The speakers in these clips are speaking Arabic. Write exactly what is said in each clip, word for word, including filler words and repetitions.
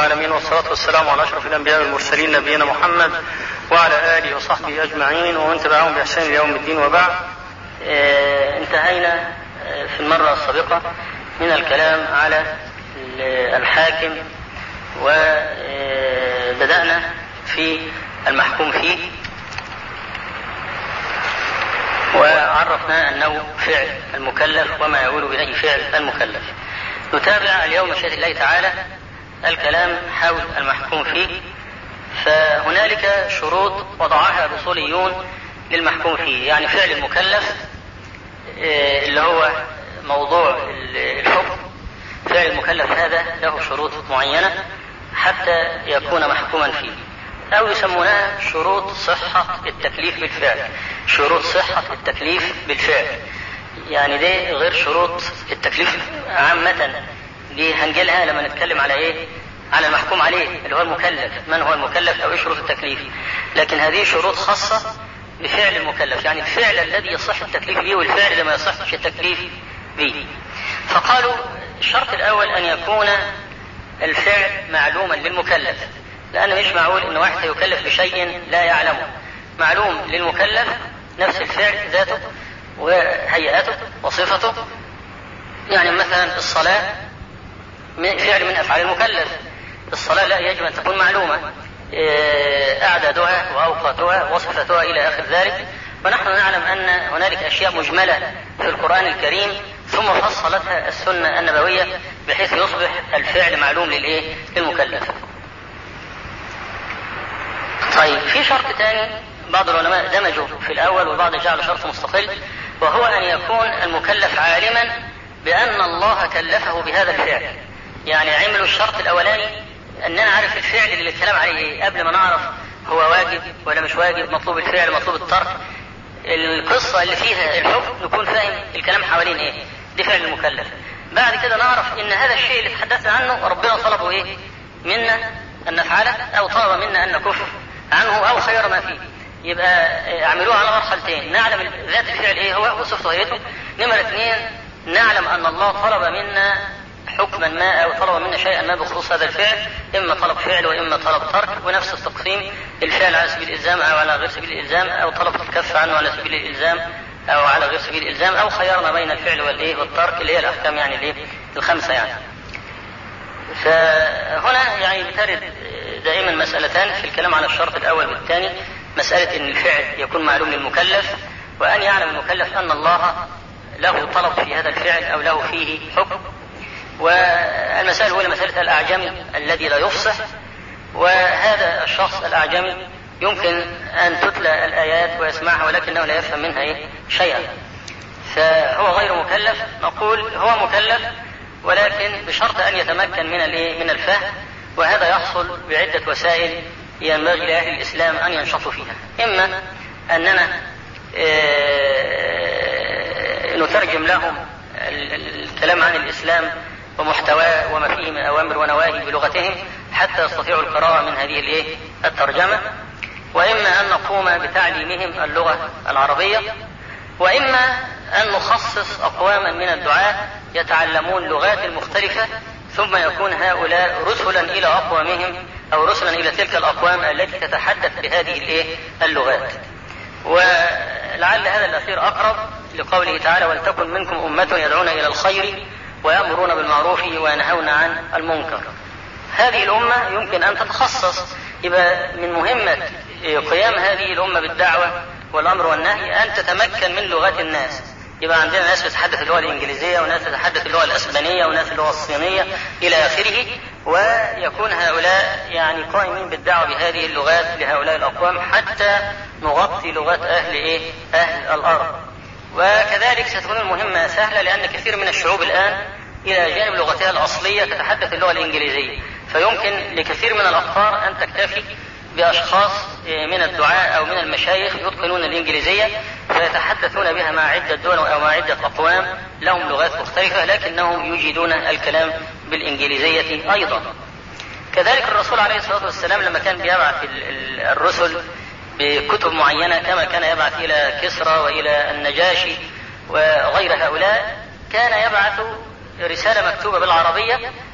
العالمين، والصلاة والسلام على أشرف الأنبياء والمرسلين نبينا محمد وعلى آله وصحبه أجمعين ومن تبعهم بإحسان إلى يوم الدين. وبعد، اه انتهينا في المرة السابقة من الكلام على الحاكم، وبدأنا في المحكوم فيه، وعرفنا أنه فعل المكلف وما يقول إليه فعل المكلف. نتابع اليوم بشأن الله تعالى الكلام حول المحكوم فيه. فهنالك شروط وضعها الأصوليون للمحكوم فيه، يعني فعل المكلف اللي هو موضوع الحكم. فعل المكلف هذا له شروط معينة حتى يكون محكوما فيه، أو يسمونها شروط صحة التكليف بالفعل. شروط صحة التكليف بالفعل يعني دي غير شروط التكليف عامة، دي هنجلها لما نتكلم على ايه، على المحكوم عليه اللي هو المكلف، من هو المكلف او ايه شروط التكليف. لكن هذه شروط خاصة بفعل المكلف، يعني الفعل الذي يصح التكليف به والفعل الذي ما يصحش التكليف به. فقالوا الشرط الاول ان يكون الفعل معلوما للمكلف، لان مش معقول ان واحد يكلف بشيء لا يعلمه. معلوم للمكلف نفس الفعل ذاته وهيئته وصفته. يعني مثلا الصلاة فعل من أفعال المكلف، الصلاة لا يجب أن تكون معلومة، أعدادها وأوقاتها وصفتها إلى آخر ذلك. ونحن نعلم أن هنالك أشياء مجملة في القرآن الكريم ثم فصلتها السنة النبوية بحيث يصبح الفعل معلوم للإيه؟ للمكلف. طيب، في شرط ثاني بعض العلماء دمجوا في الأول وبعض جعلوا شرط مستقل، وهو أن يكون المكلف عالما بأن الله كلفه بهذا الفعل. يعني عملوا الشرط الأولاني أننا نعرف الفعل اللي الكلام عليه إيه قبل ما نعرف هو واجب ولا مش واجب، مطلوب الفعل مطلوب الترك، القصة اللي فيها الحكم نكون فاهم الكلام حوالين إيه، دي فعل المكلف. بعد كده نعرف إن هذا الشيء اللي تحدثنا عنه ربنا طلبه إيه منا أن نفعله، أو طلب منا أن نكف عنه، أو خير ما فيه. يبقى اعملوها على مرحلتين: نعلم ذات الفعل ايه هو وصفته وهيئته. نمرة اثنين، نعلم ان الله طلب منا حكما ما او طلب منا شيئا ما بخصوص هذا الفعل، اما طلب فعل واما طلب ترك. ونفس التقسيم: الفعل على سبيل الالزام او على غير سبيل الالزام، او طلب الكف عنه على سبيل الالزام او على غير سبيل الالزام، او خيرنا بين الفعل والايه والترك، اللي هي الاحكام يعني الايه الخمسه يعني. فهنا يعني بترد دائما مسألتان في الكلام على الشرط الاول والثاني: مسألة ان الفعل يكون معلوم للمكلف، وان يعلم المكلف ان الله له طلب في هذا الفعل او له فيه حكم. والمسألة الاولى مسألة الاعجمي الذي لا يفصح، وهذا الشخص الاعجمي يمكن ان تتلى الايات ويسمعها ولكنه لا يفهم منها إيه؟ شيئا، فهو غير مكلف. نقول هو مكلف ولكن بشرط ان يتمكن من الايه من الفهم، وهذا يحصل بعدة وسائل ينبغي لأهل الإسلام أن ينشطوا فيها. إما أننا نترجم لهم الكلام عن الإسلام ومحتواه وما فيه من أوامر ونواهي بلغتهم حتى يستطيعوا القراءة من هذه الإيه الترجمة، وإما أن نقوم بتعليمهم اللغة العربية، وإما أن نخصص أقواما من الدعاة يتعلمون اللغات المختلفة، ثم يكون هؤلاء رسلا إلى أقوامهم أو رسلا إلى تلك الأقوام التي تتحدث بهذه اللغات. ولعل هذا الأخير أقرب لقوله تعالى: ولتكن منكم أمة يدعون إلى الخير ويأمرون بالمعروف وينهون عن المنكر. هذه الأمة يمكن أن تتخصص، يبقى من مهمة قيام هذه الأمة بالدعوة والأمر والنهي أن تتمكن من لغات الناس. يبقى عندنا ناس تتحدث اللغة الإنجليزية، وناس تتحدث اللغة الأسبانية، وناس اللغة الصينية إلى آخره، ويكون هؤلاء يعني قائمين بالدعوة بهذه اللغات لهؤلاء الأقوام حتى نغطي لغات أهل إيه؟ أهل الأرض. وكذلك ستكون المهمة سهلة، لأن كثير من الشعوب الآن إلى جانب لغتها الأصلية تتحدث اللغة الإنجليزية، فيمكن لكثير من الأقطار أن تكتفي بأشخاص من الدعاء أو من المشايخ يتقنون الإنجليزية فيتحدثون بها مع عدة دول أو مع عدة أقوام لهم لغات مختلفة، لكنهم يجيدون الكلام بالإنجليزية أيضا. كذلك الرسول عليه الصلاة والسلام لما كان بيبعث الرسل بكتب معينة، كما كان يبعث إلى كسرى وإلى النجاشي وغير هؤلاء، كان يبعث رسالة مكتوبة بالعربية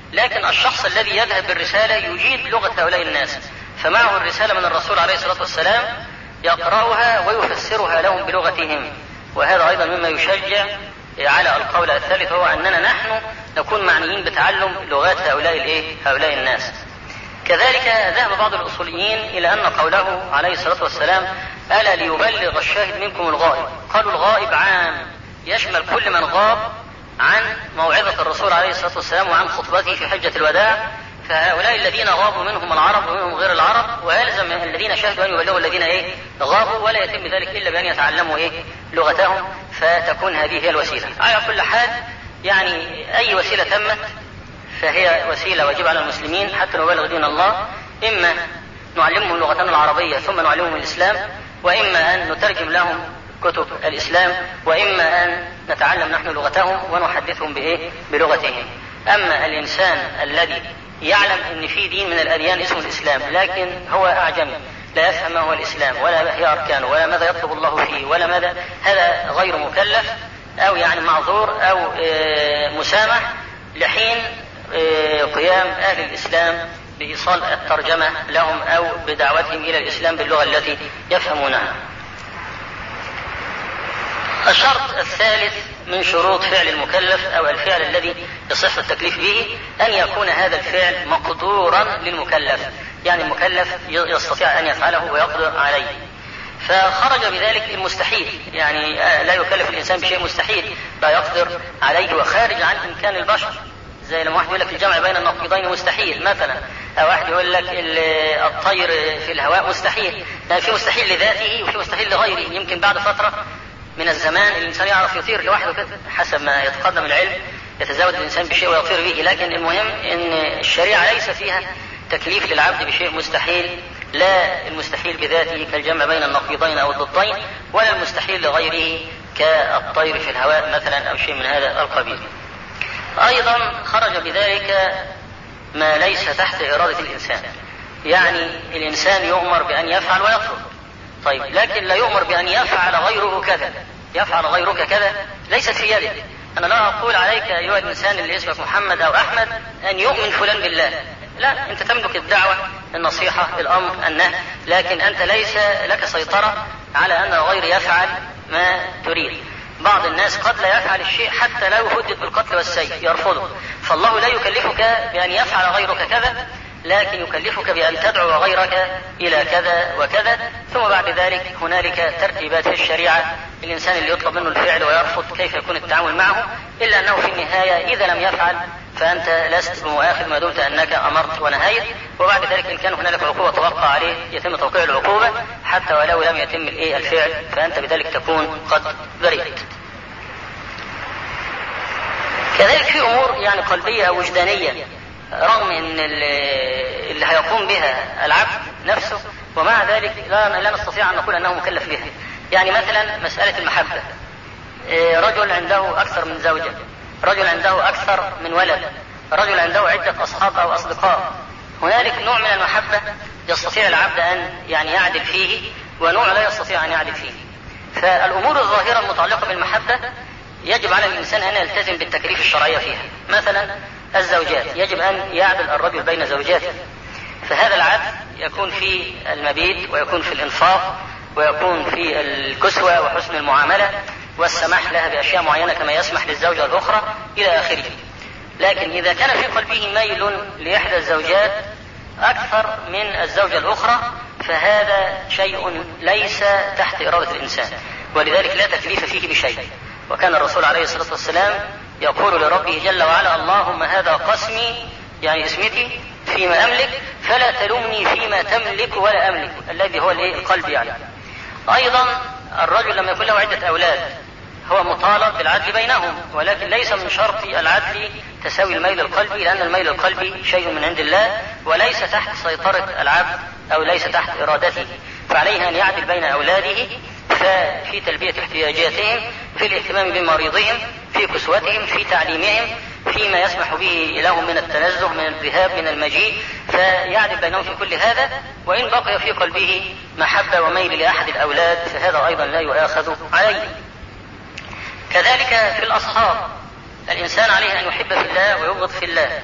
لكن الشخص الذي يذهب بالرسالة يجيد لغة هؤلاء الناس، فمعه الرسالة من الرسول عليه الصلاة والسلام يقرأها ويفسرها لهم بلغتهم. وهذا أيضا مما يشجع على القول الثالث، هو أننا نحن نكون معنيين بتعلم لغات هؤلاء الإيه؟ هؤلاء الناس. كذلك ذهب بعض الأصوليين إلى أن قوله عليه الصلاة والسلام ألا ليبلغ الشاهد منكم الغائب، قالوا الغائب عام يشمل كل من غاب عن موعظة الرسول عليه الصلاة والسلام وعن خطبته في حجة الوداع، فهؤلاء الذين غابوا منهم العرب ومنهم غير العرب، ويلزم الذين شهدوا أن يبلغوا الذين إيه؟ غابوا، ولا يتم ذلك إلا بأن يتعلموا إيه؟ لغتهم، فتكون هذه هي الوسيلة. على كل حال يعني أي وسيلة تمت فهي وسيلة واجب على المسلمين حتى نبلغ دين الله، إما نعلمهم لغتنا العربية ثم نعلمهم الإسلام، وإما أن نترجم لهم كتب الإسلام، وإما أن نتعلم نحن لغتهم ونحدثهم بإيه؟ بلغتهم. أما الإنسان الذي يعلم أن في دين من الأديان اسمه الإسلام لكن هو أعجمي لا يفهم ما هو الإسلام ولا هي أركانه ولا ماذا يطلب الله فيه ولا ماذا، هذا غير مكلف أو يعني معذور أو مسامح لحين قيام أهل الإسلام بإيصال الترجمة لهم أو بدعوتهم إلى الإسلام باللغة التي يفهمونها. الشرط الثالث من شروط فعل المكلف أو الفعل الذي يصح التكليف به أن يكون هذا الفعل مقدورا للمكلف، يعني المكلف يستطيع أن يفعله ويقدر عليه. فخرج بذلك المستحيل، يعني لا يكلف الإنسان بشيء مستحيل لا يقدر عليه وخارج عن إمكان البشر، زي لما واحد يقول لك الجمع بين النقيضين مستحيل مثلا، أو واحد يقول لك الطير في الهواء مستحيل، يعني في مستحيل لذاته وفي مستحيل لغيره. يمكن بعد فترة من الزمان الإنسان يعرف يطير لوحده كده حسب ما يتقدم العلم، يتزود الإنسان بشيء ويطير به، لكن المهم أن الشريعة ليس فيها تكليف للعبد بشيء مستحيل، لا المستحيل بذاته كالجمع بين النقيضين أو الضدين، ولا المستحيل لغيره كالطير في الهواء مثلا أو شيء من هذا القبيل. أيضا خرج بذلك ما ليس تحت إرادة الإنسان، يعني الإنسان يؤمر بأن يفعل ويترك، طيب لكن لا يؤمر بأن يفعل غيره كذا، يفعل غيرك كذا ليست في يدك. أنا لا أقول عليك أيها الإنسان اللي اسمك محمد أو أحمد أن يؤمن فلان بالله، لا، أنت تملك الدعوة النصيحة الأمر النهي، لكن أنت ليس لك سيطرة على أن الغير يفعل ما تريد. بعض الناس قد لا يفعل الشيء حتى لا يهدد بالقتل والسيف، يرفضه، فالله لا يكلفك بأن يفعل غيرك كذا، لكن يكلفك بأن تدعو غيرك إلى كذا وكذا. ثم بعد ذلك هنالك ترتيبات في الشريعة، الإنسان اللي يطلب منه الفعل ويرفض كيف يكون التعامل معه، إلا أنه في النهاية إذا لم يفعل فأنت لست بمؤاخذ ما دمت أنك أمرت ونهيت، وبعد ذلك إن كان هنالك عقوبة توقع عليه يتم توقيع العقوبة حتى ولو لم يتم الفعل، فأنت بذلك تكون قد برئت. كذلك في أمور يعني قلبية أو وجدانية رغم أن اللي هيقوم بها العبد نفسه، ومع ذلك لا, لا نستطيع أن نقول أنه مكلف بها. يعني مثلا مسألة المحبة، رجل عنده أكثر من زوجة، رجل عنده أكثر من ولد، رجل عنده عدة أصحاب أو أصدقاء، هنالك نوع من المحبة يستطيع العبد أن يعني يعدل فيه ونوع لا يستطيع أن يعدل فيه. فالأمور الظاهرة المتعلقة بالمحبة يجب على الإنسان أن يلتزم بالتكليف الشرعية فيها. مثلا الزوجات يجب أن يعدل الرجل بين زوجاته، فهذا العدل يكون في المبيت ويكون في الإنفاق ويكون في الكسوة وحسن المعاملة والسماح لها بأشياء معينة كما يسمح للزوجة الأخرى إلى آخره. لكن إذا كان في قلبه ميل لإحدى الزوجات أكثر من الزوجة الأخرى فهذا شيء ليس تحت إرادة الإنسان، ولذلك لا تكليف فيه بشيء. وكان الرسول عليه الصلاة والسلام يقول لربه جل وعلا اللهم هذا قسمي، يعني اسمتي فيما أملك، فلا تلومني فيما تملك ولا أملك، الذي هو القلب يعني. أيضا الرجل لما يكون له عدة أولاد هو مطالب بالعدل بينهم، ولكن ليس من شرط العدل تساوي الميل القلبي، لأن الميل القلبي شيء من عند الله وليس تحت سيطرة العبد أو ليس تحت إرادته، فعليه أن يعدل بين أولاده في تلبية احتياجاتهم، في الاهتمام بمريضهم، في كسوتهم، في تعليمهم، فيما يسمح به لهم من التنزه، من الذهاب، من المجيء، فيعدل بينهم في كل هذا. وإن بقي في قلبه محبة وميل لأحد الأولاد فهذا أيضا لا يؤاخذ عليه. كذلك في الأصحاب الإنسان عليه أن يحب في الله ويبغض في الله،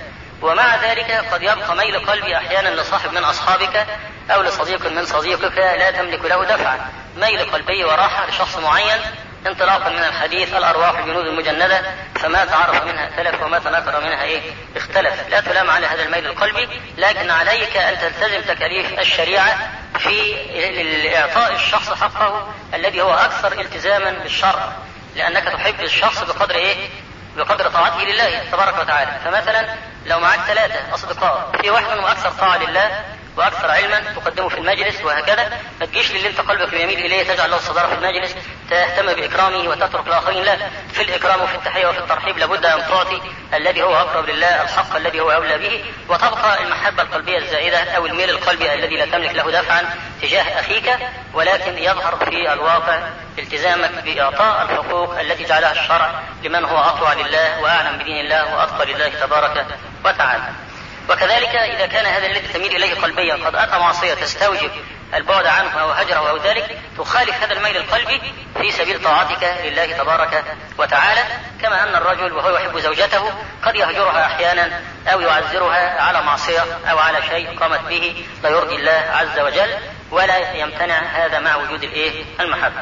ومع ذلك قد يبقى ميل قلبي أحيانا لصاحب من أصحابك أو لصديق من صديقك لا تملك له دفعا، ميل قلبي وراحة لشخص معين انطلاقا من الحديث الأرواح الجنود المجندة، فما تعرف منها ائتلف وما تناكر منها إيه اختلف. لا تلام على هذا الميل القلبي، لكن عليك أن تلتزم تكاليف الشريعة في إعطاء الشخص حقه الذي هو أكثر التزاما بالشرع، لأنك تحب الشخص بقدر إيه؟ بقدر طاعته لله تبارك وتعالى. فمثلا لو معك ثلاثة أصدقاء، في واحد منهم أكثر طاعة لله وأكثر علما تقدمه في المجلس وهكذا، ما تجيش للي أنت قلبك يميل إليه تجعل له الصدارة في المجلس، تهتم بإكرامه وتترك الآخرين. لا، في الإكرام وفي التحية وفي الترحيب لابد أن تعطي الذي هو أقرب لله الحق الذي هو أولى به، وتبقى المحبة القلبية الزائدة أو الميل القلبي الذي لا تملك له دفعا تجاه أخيك، ولكن يظهر في الواقع التزامك بإعطاء الحقوق التي جعلها الشرع لمن هو أطوع لله وأعلم بدين الله وأتقى لله تبارك وتعالى. وكذلك إذا كان هذا الذي تميل إليه قلبيا قد أتى معصية تستوجب البعد عنه أو هجره أو ذلك، تخالف هذا الميل القلبي في سبيل طاعتك لله تبارك وتعالى، كما أن الرجل وهو يحب زوجته قد يهجرها أحيانا أو يعذرها على معصية أو على شيء قامت به لا يرضي الله عز وجل، ولا يمتنع هذا مع وجود الإيه المحبة.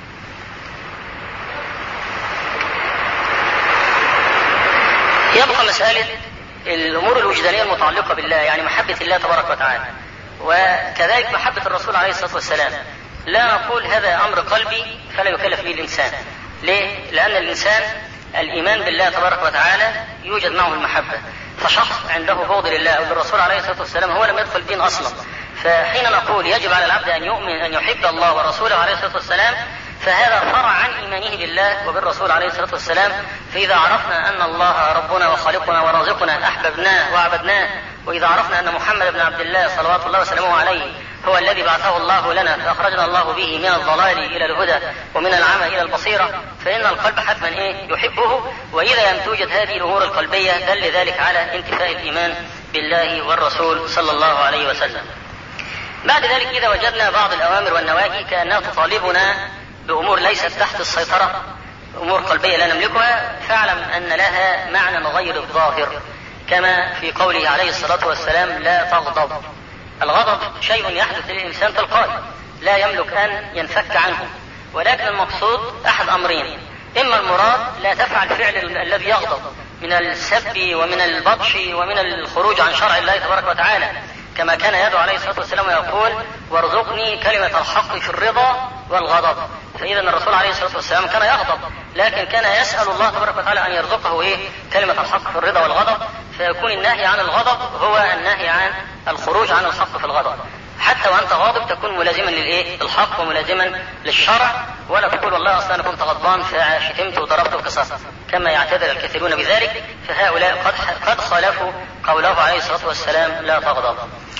يبقى مسألة الأمور الوجدانية المتعلقة بالله، يعني محبة الله تبارك وتعالى، وكذلك محبة الرسول عليه الصلاة والسلام. لا نقول هذا أمر قلبي فلا يكلف به الإنسان. ليه؟ لأن الإنسان الإيمان بالله تبارك وتعالى يوجد معه المحبة، فشخص عنده بغض لله أو للرسول عليه الصلاة والسلام هو لم يدخل الدين أصلا. فحين نقول يجب على العبد أن يؤمن أن يحب الله ورسوله عليه الصلاة والسلام، فهذا فرع عن إيمانه بالله وبالرسول عليه الصلاة والسلام. فإذا عرفنا أن الله ربنا وخالقنا ورازقنا أحببناه وعبدناه، وإذا عرفنا أن محمد بن عبد الله صلوات الله وسلامه عليه هو الذي بعثه الله لنا فأخرجنا الله به من الضلال إلى الهدى ومن العمى إلى البصيرة، فإن القلب حتما إيه يحبه. وإذا لم توجد هذه الأمور القلبية دل ذلك على انتفاء الإيمان بالله والرسول صلى الله عليه وسلم. بعد ذلك إذا وجدنا بعض الأوامر والنواهي كأنها تطالبنا بأمور ليست تحت السيطرة، أمور قلبية لا نملكها، فاعلم أن لها معنى غير الظاهر، كما في قوله عليه الصلاة والسلام لا تغضب. الغضب شيء يحدث للإنسان تلقائي لا يملك أن ينفك عنه، ولكن المقصود أحد أمرين: إما المراد لا تفعل فعل الذي يغضب من السب ومن البطش ومن الخروج عن شرع الله تبارك وتعالى، كما كان يدعو عليه الصلاة والسلام ويقول وارزقني كلمة الحق في الرضا والغضب. فإذا الرسول عليه الصلاة والسلام كان يغضب، لكن كان يسأل الله تبارك وتعالى أن يرزقه إيه؟ كلمة الحق في الرضا والغضب، فيكون النهي عن الغضب هو النهي عن الخروج عن الحق في الغضب. حتى وأنت غاضب تكون ملازما للإيه؟ الحق وملازما للشرع، ولا تقول والله أصلا أنا كنت غضبان فشتمت وضربت وقصصت كما يعتذر الكثيرون بذلك، فهؤلاء قد قد خالفوا قوله عليه الصلاة والسلام لا تغضب.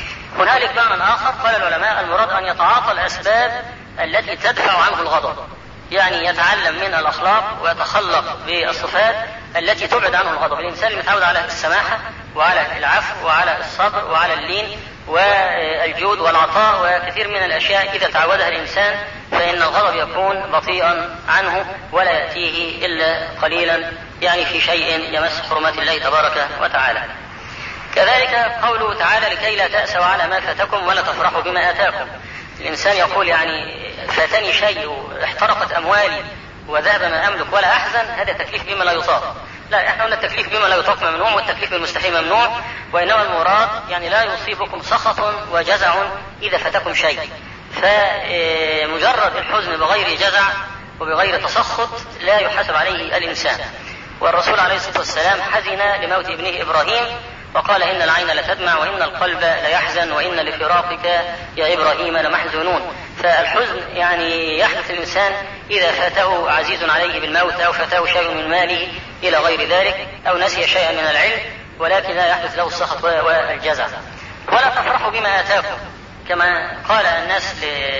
هنالك معنى آخر قال العلماء المراد أن يتعاطى الأسباب التي تدفع عنه الغضب، يعني يتعلم من الأخلاق ويتخلق بالصفات التي تبعد عنه الغضب. الإنسان المتعود على السماحة وعلى العفو وعلى الصبر وعلى اللين والجود والعطاء وكثير من الأشياء إذا تعودها الإنسان فإن الغضب يكون بطيئا عنه ولا يأتيه إلا قليلا، يعني في شيء يمس حرمات الله تبارك وتعالى. كذلك قوله تعالى لكي لا تأسوا على ما فاتكم ولا تفرحوا بما آتاكم. الإنسان يقول يعني فاتني شيء احترقت أموالي وذهب ما أملك ولا أحزن، هذا تكليف بما لا يطاق. لا، احنا قلنا التكليف بما لا يطاق ممنوع والتكليف بالمستحيل ممنوع، وإنما المراد يعني لا يصيبكم سخط وجزع إذا فاتكم شيء، فمجرد الحزن بغير جزع وبغير تسخط لا يحاسب عليه الإنسان. والرسول عليه الصلاة والسلام حزن لموت ابنه إبراهيم وقال إن العين لتدمع وإن القلب ليحزن وإن لفراقك يا إبراهيم لمحزونون. فالحزن يعني يحدث الإنسان إذا فاته عزيز عليه بالموت أو فاته شيء من ماله إلى غير ذلك أو نسي شيئا من العلم، ولكن لا يحدث له السخط والجزع. ولا تفرحوا بما آتاكم، كما قال الناس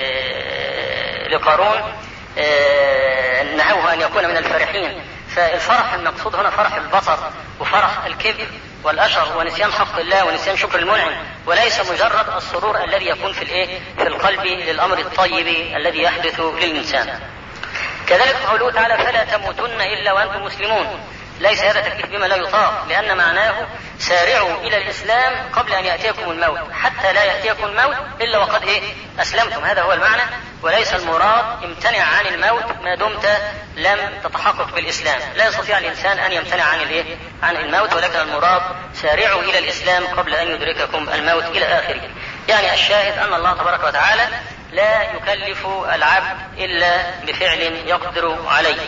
لقارون نهوه أن يكون من الفرحين. فالفرح المقصود هنا فرح البطر وفرح الكبر والأشر ونسيان حق الله ونسيان شكر المنعم، وليس مجرد السرور الذي يكون في الايه في القلب للأمر الطيب الذي يحدث للإنسان. كذلك قوله تعالى فلا تموتن إلا وأنتم مسلمون، ليس هذا تكليف بما لا يطاق، لأن معناه سارعوا إلى الإسلام قبل أن يأتيكم الموت حتى لا يأتيكم الموت إلا وقد إيه أسلمتم. هذا هو المعنى، وليس المراد امتنع عن الموت ما دمت لم تتحقق بالإسلام. لا يستطيع الإنسان أن يمتنع عن الإيه عن الموت، ولكن المراد سارعوا إلى الإسلام قبل أن يدرككم الموت إلى آخره. يعني الشاهد أن الله تبارك وتعالى لا يكلف العبد إلا بفعل يقدر عليه.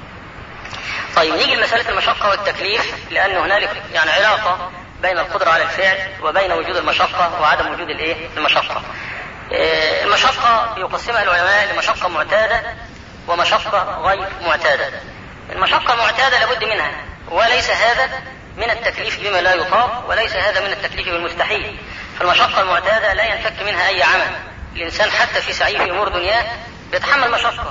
طيب نيجي لمسألة المشقة والتكليف، لأن هنالك يعني علاقة بين القدرة على الفعل وبين وجود المشقة وعدم وجود الايه المشقة. إيه المشقة يقسمها العلماء لمشقة معتادة ومشقة غير معتادة. المشقة المعتادة لابد منها، وليس هذا من التكليف بما لا يطاق، وليس هذا من التكليف بالمستحيل. فالمشقة المعتادة لا ينفك منها أي عمل. الإنسان حتى في سعيه في أمور دنياه بيتحمل مشقة،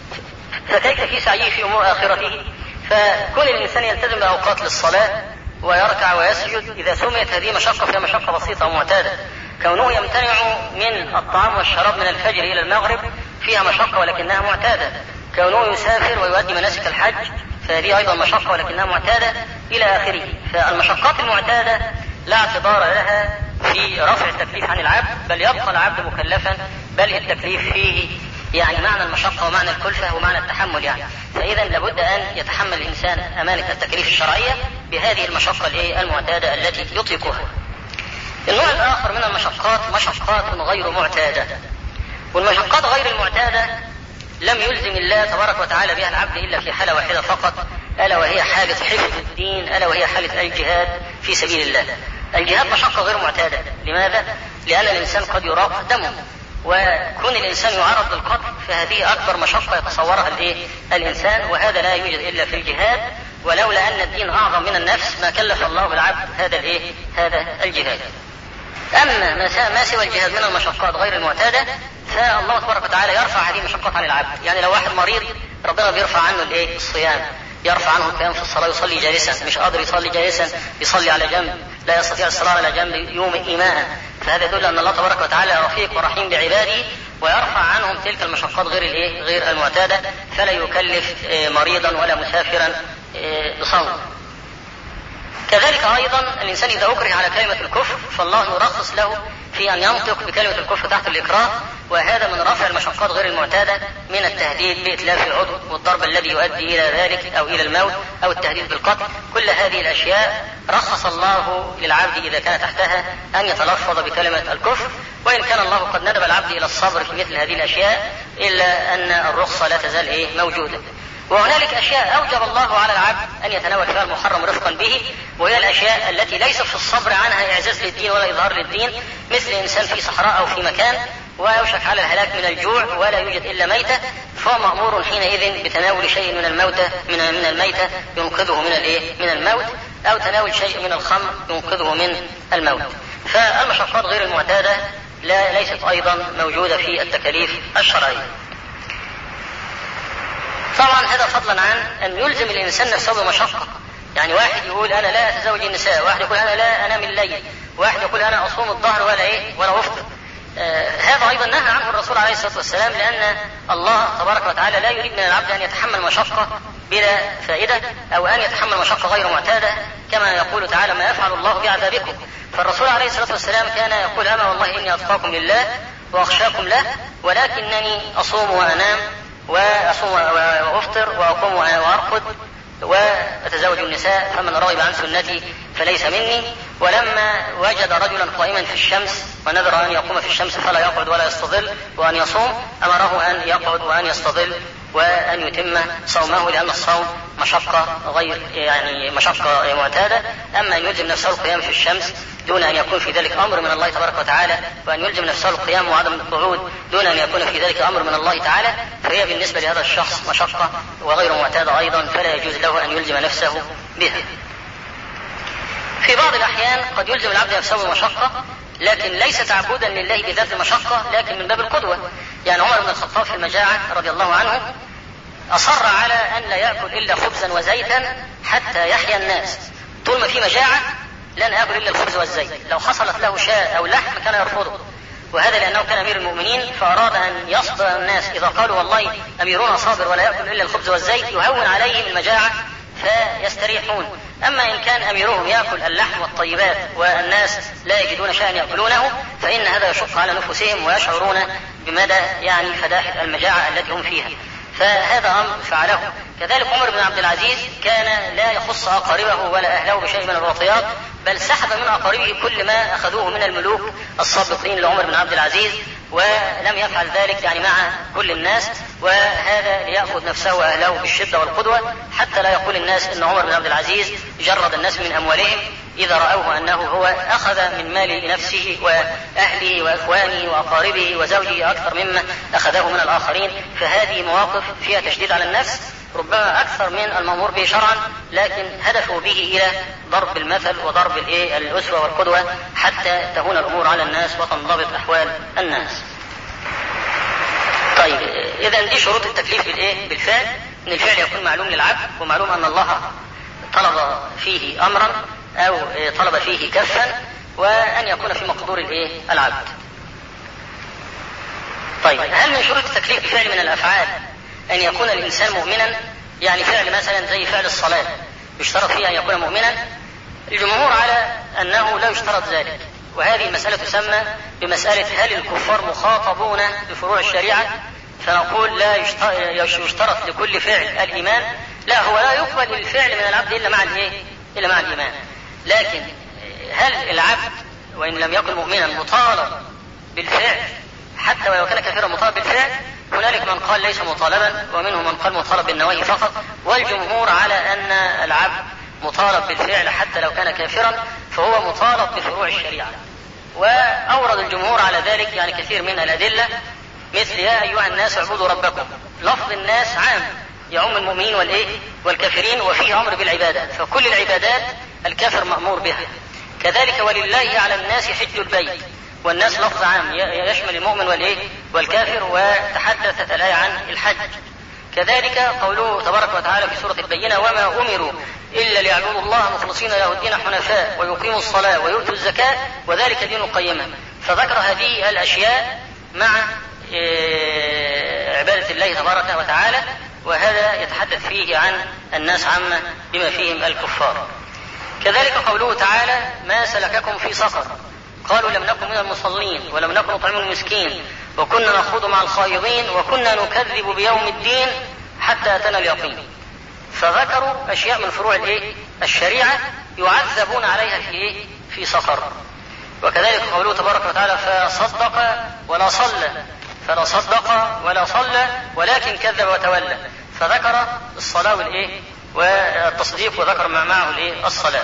فكيف في سعيه في أمور آخرته؟ فكون الإنسان يلتزم بأوقات للصلاة ويركع ويسجد إذا سميت هذه مشقة فهي مشقة بسيطة ومعتادة. كونه يمتنع من الطعام والشراب من الفجر إلى المغرب فيها مشقة ولكنها معتادة. كونه يسافر ويؤدي مناسك الحج فهذه أيضا مشقة ولكنها معتادة إلى آخره. فالمشقات المعتادة لا اعتبار لها في رفع التكليف عن العبد، بل يبقى العبد مكلفا، بل التكليف فيه يعني معنى المشقة ومعنى الكلفة ومعنى التحمل يعني. فإذا لابد أن يتحمل الإنسان أمانة التكليف الشرعية بهذه المشقة المعتادة التي يطيقها. النوع الآخر من المشقات مشقات غير معتادة، والمشقات غير المعتادة لم يلزم الله تبارك وتعالى بها العبد إلا في حالة واحدة فقط، ألا وهي حالة حفظ الدين، ألا وهي حالة الجهاد في سبيل الله. الجهاد مشقة غير معتادة. لماذا؟ لأن الإنسان قد يراق دمه، وكون الإنسان يعرض للقتل فهذه أكبر مشقة يتصورها الإيه؟ الإنسان، وهذا لا يوجد إلا في الجهاد. ولولا أن الدين أعظم من النفس ما كلف الله بالعبد هذا الإيه؟ هذا الجهاد. أما ما سوى الجهاد من المشقات غير المعتادة فالله تبارك وتعالى يرفع هذه المشقات عن العبد. يعني لو واحد مريض ربنا بيرفع عنه الإيه؟ الصيام، يرفع عنه القيام في الصلاة، يصلي جالسا، مش قادر يصلي جالسا يصلي على جنب، لا يستطيع الصلاة على جنب يوم إيماء. فهذا يدل أن الله تبارك وتعالى رفيق ورحيم بعباده ويرفع عنهم تلك المشقات غير الإيه؟ غير المعتادة، فلا يكلف مريضا ولا مسافرا بصوم. كذلك أيضا الإنسان إذا أكره على كلمة الكفر فالله يرخص له في أن ينطق بكلمة الكفر تحت الإكراه، وهذا من رفع المشقات غير المعتادة من التهديد بإتلاف العضو والضرب الذي يؤدي إلى ذلك أو إلى الموت أو التهديد بالقتل. كل هذه الأشياء رخص الله للعبد إذا كان تحتها أن يتلفظ بكلمة الكفر، وإن كان الله قد ندب العبد إلى الصبر في مثل هذه الأشياء إلا أن الرخصة لا تزال إيه؟ موجودة. وهنالك أشياء أوجب الله على العبد أن يتناول فيها المحرم رفقا به، وهي الأشياء التي ليس في الصبر عنها إعزاز للدين ولا إظهار للدين، مثل إنسان في صحراء أو في مكان ويوشك على الهلاك من الجوع ولا يوجد إلا ميتة، فهو مأمور حينئذ بتناول شيء من الموتى من من الميتة ينقذه من الإيه؟ من الموت، أو تناول شيء من الخمر ينقذه من الموت. فالمشقات غير المعتادة لا ليست أيضا موجودة في التكاليف الشرعية. طبعا هذا فضلا عن أن يلزم الإنسان نفسه بمشقة. يعني واحد يقول أنا لا أتزوج النساء، واحد يقول أنا لا أنام الليل، واحد يقول أنا أصوم الظهر ولا إيه ولا أفطر. آه هذا أيضا نهى عنه الرسول عليه الصلاة والسلام، لأن الله تبارك وتعالى لا يريد من العبد أن يتحمل مشقة بلا فائدة أو أن يتحمل مشقة غير معتادة، كما يقول تعالى ما يفعل الله بعذابكم. فالرسول عليه الصلاة والسلام كان يقول أما والله إني أتقاكم لله وأخشاكم له، ولكنني أصوم وأنام وأصوم وأفطر وأقوم وأرقد وأتزوج النساء، فمن رغب عن سنتي فليس مني. ولما وجد رجلا قائما في الشمس ونذر أن يقوم في الشمس فلا يقعد ولا يستظل وأن يصوم، أمره أن يقعد وأن يستظل وأن يتم صومه، لأن الصوم مشقة غير يعني مشقة معتادة. أما أن يلزم نفسه القيام في الشمس دون أن يكون في ذلك أمر من الله تبارك وتعالى، وأن يلزم نفسه القيام وعدم القعود دون أن يكون في ذلك أمر من الله تعالى، فهي بالنسبة لهذا الشخص مشقة وغير معتادة أيضا، فلا يجوز له أن يلزم نفسه بها. في بعض الأحيان قد يلزم العبد نفسه بمشقة لكن ليس تعبدا لله بذات المشقة، لكن من باب القدوة. يعني عمر بن الخطاب في المجاعة رضي الله عنه أصر على أن لا يأكل إلا خبزا وزيتا حتى يحيا الناس. طول ما في مجاعة لن أكل إلا الخبز والزيت، لو حصلت له شاء أو لحم كان يرفضه، وهذا لأنه كان أمير المؤمنين فأراد أن يصبر الناس إذا قالوا والله أميرنا صابر ولا يأكل إلا الخبز والزيت يهون عليهم المجاعة فيستريحون. أما إن كان أميرهم يأكل اللحم والطيبات والناس لا يجدون شيئا يأكلونه فإن هذا يشق على نفوسهم ويشعرون بمدى يعني فداحة المجاعة التي هم فيها، فهذا أمر فعله. كذلك عمر بن عبد العزيز كان لا يخص أقاربه ولا أهله بشيء من الوصيات، بل سحب من أقاربه كل ما أخذوه من الملوك السابقين لعمر بن عبد العزيز، ولم يفعل ذلك يعني مع كل الناس، وهذا ليأخذ نفسه وأهله بالشدة والقدوة، حتى لا يقول الناس أن عمر بن عبد العزيز جرد الناس من أموالهم إذا رأوه أنه هو أخذ من مال نفسه وأهله وإخوانه وأقاربه وزوجه أكثر مما أخذه من الآخرين. فهذه مواقف فيها تشديد على النفس ربما أكثر من المأمور به شرعا، لكن هدفه به إلى ضرب المثل وضرب الأسوة والقدوة حتى تهون الأمور على الناس وتنضبط أحوال الناس. طيب، إذن دي شروط التكليف بالفعل، أن الفعل يكون معلوم للعبد، ومعلوم أن الله طلب فيه أمرا أو طلب فيه كفا، وأن يكون في مقدور العبد. طيب، هل من شروط التكليف بالفعل من الأفعال أن يكون الإنسان مؤمنا؟ يعني فعل مثلا زي فعل الصلاة يشترط فيه أن يكون مؤمنا؟ الجمهور على أنه لا يشترط ذلك، وهذه المسألة تسمى بمسألة هل الكفار مخاطبون بفروع الشريعة؟ فنقول لا يشترط لكل فعل الإيمان، لا، هو لا يقبل الفعل من العبد إلا مع الإيه؟ إلا مع الإيمان. لكن هل العبد وإن لم يكن مؤمنا مطالب بالفعل حتى ولو كان كافرا مطالب بالفعل؟ هنالك من قال ليس مطالبا، ومنهم من قال مطالب بالنواهي فقط، والجمهور على أن العبد مطالب بالفعل حتى لو كان كافرا، فهو مطالب بفروع الشريعة. وأورد الجمهور على ذلك يعني كثير من الأدلة، مثل يا أيها الناس اعبدوا ربكم. لفظ الناس عام يعم المؤمنين والإيه؟ والكافرين، وفيه أمر بالعبادة، فكل العبادات الكافر مأمور بها. كذلك ولله على الناس حج البيت، والناس لفظ عام يشمل المؤمن والإيه؟ والكافر، وتحدثت الآية عن الحج. كذلك قوله تبارك وتعالى في سورة البينة وما أمروا إلا ليعبدوا الله مخلصين له الدين حنفاء ويقيموا الصلاة ويؤتوا الزكاة وذلك دين القيمة. فذكر هذه الأشياء مع عبادة الله تبارك وتعالى، وهذا يتحدث فيه عن الناس عامة بما فيهم الكفار. كذلك قوله تعالى ما سلككم في سقر؟ قالوا لم نكن من المصلين ولم نكن نطعم المسكين وكنا نخوض مع الخائضين وكنا نكذب بيوم الدين حتى أتانا اليقين. فذكروا أشياء من فروع الشريعة يعذبون عليها في في سقر. وكذلك قوله تبارك وتعالى فصدق ولا صلى، فلا صدق ولا صلى ولكن كذب وتولى، فذكر الصلاة والإيه والتصديق وذكر معه الإيه الصلاة.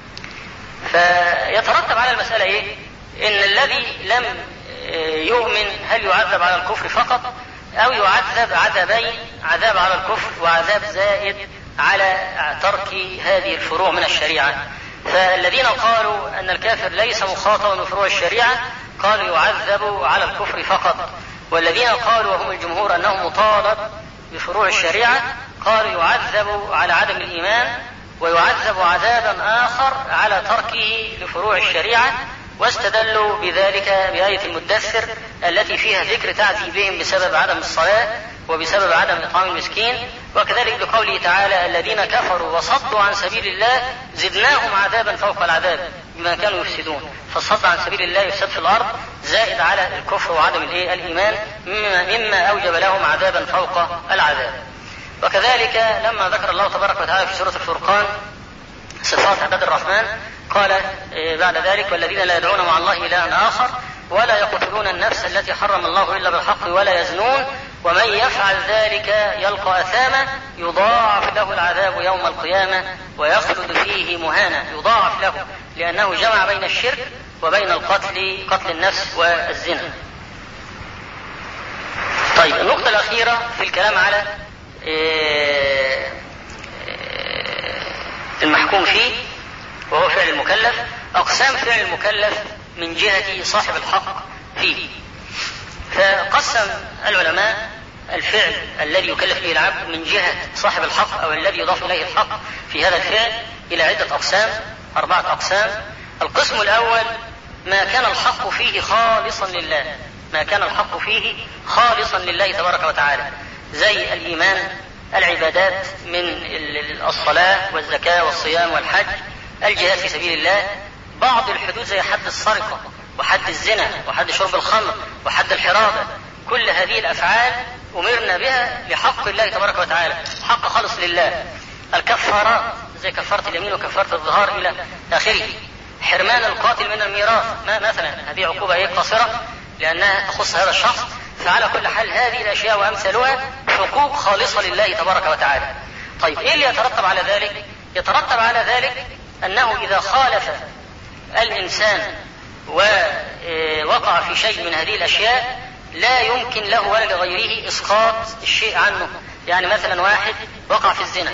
فيترتب على المسألة إيه؟ إن الذي لم يؤمن هل يعذب على الكفر فقط أو يعذب عذابين، عذاب على الكفر وعذاب زائد على ترك هذه الفروع من الشريعة. فالذين قالوا أن الكافر ليس مخاطبا بفروع الشريعة قالوا يعذب على الكفر فقط، والذين قالوا وهم الجمهور أنه مطالب بفروع الشريعة قالوا يعذب على عدم الإيمان ويعذب عذابا آخر على تركه لفروع الشريعة، واستدلوا بذلك بآية المدثر التي فيها ذكر تعذيبهم بسبب عدم الصلاة وبسبب عدم إطعام المسكين، وكذلك بقوله تعالى الذين كفروا وصدوا عن سبيل الله زدناهم عذابا فوق العذاب بما كانوا يفسدون. فالصد عن سبيل الله يفسد في الأرض زائد على الكفر وعدم الإيمان مما أوجب لهم عذابا فوق العذاب. وكذلك لما ذكر الله تبارك وتعالى في سورة الفرقان صفات عباد الرحمن قال بعد ذلك والذين لا يدعون مع الله إلها آخر ولا يقتلون النفس التي حرم الله إلا بالحق ولا يزنون ومن يفعل ذلك يلقى أثاما يضاعف له العذاب يوم القيامة ويخلد فيه مهانا. يضاعف له لأنه جمع بين الشرك وبين القتل، قتل النفس والزنا. طيب، النقطة الأخيرة في الكلام على المحكوم فيه وهو فعل المكلف. أقسام فعل المكلف من جهة صاحب الحق فيه. فقسم العلماء الفعل الذي يكلف به العبد من جهة صاحب الحق أو الذي يضاف إليه الحق في هذا الفعل إلى عدة أقسام، أربعة أقسام. القسم الأول ما كان الحق فيه خالصا لله، ما كان الحق فيه خالصا لله تبارك وتعالى، زي الإيمان العبادات من الصلاة والزكاة والصيام والحج، الجهاد في سبيل الله، بعض الحدود زي حد السرقة وحد الزنا وحد شرب الخمر وحد الحرابة، كل هذه الأفعال أمرنا بها لحق الله تبارك وتعالى، حق خالص لله. الكفارات زي كفارة اليمين وكفارة الظهار إلى آخره. حرمان القاتل من الميراث مثلا، هذه عقوبة قاصرة لأنها تخص هذا الشخص. فعلى كل حال هذه الأشياء وأمثالها حقوق خالصة لله تبارك وتعالى. طيب إيه اللي يترتب على ذلك؟ يترتب على ذلك أنه إذا خالف الإنسان ووقع في شيء من هذه الأشياء لا يمكن له ولا لغيره إسقاط الشيء عنه. يعني مثلا واحد وقع في الزنا،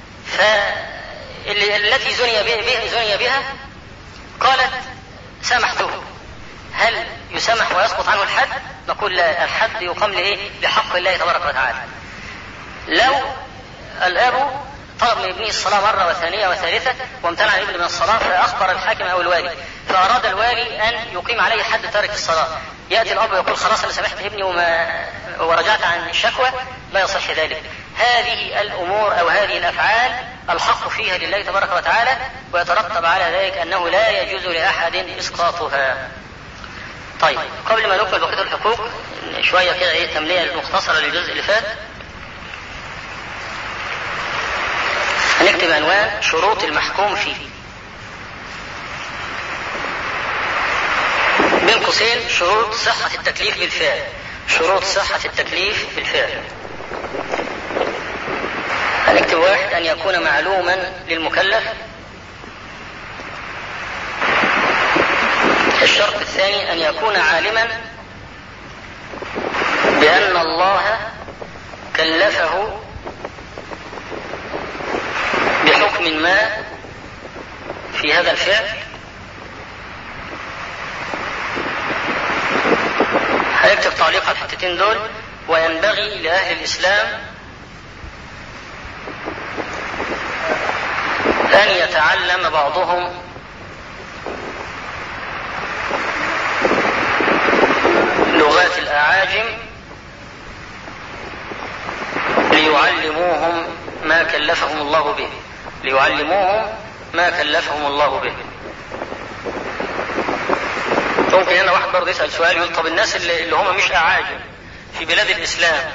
فالتي زني بها, زني بها قالت سامحته، هل يسامح ويسقط عنه الحد؟ نقول لا، الحد يقام لإيه؟ لحق الله تبارك وتعالى. لو الأب طلب من ابنه الصلاة مرة وثانية وثالثة وامتنع الابن من الصلاة، فأخبر الحاكم أو الوالي، فأراد الوالي أن يقيم عليه حد تارك الصلاة، يأتي الأب ويقول خلاص أنا سامحت ابني وما ورجعت عن الشكوى، لا يصح ذلك. هذه الأمور أو هذه الأفعال الحق فيها لله تبارك وتعالى، ويترتب على ذلك أنه لا يجوز لأحد إسقاطها. طيب قبل ما نكمل بقية الحقوق شوية كده ايه تملية مختصرة للجزء اللي فات. هنكتب عنوان شروط المحكوم فيه بين قوسين شروط صحة التكليف بالفعل. شروط صحة التكليف بالفعل هنكتب واحد أن يكون معلوما للمكلف. الشرط الثاني أن يكون عالما بأن الله كلفه بحكم ما في هذا الفعل. هيكتب تعليق على الحتتين دول. وينبغي لأهل الإسلام أن يتعلم بعضهم لغات الأعاجم ليعلموهم ما كلفهم الله به ليعلموهم ما كلفهم الله به. ممكن هنا واحد برضه يسأل سؤال يقول طب الناس اللي, اللي هم مش أعاجم في بلاد الإسلام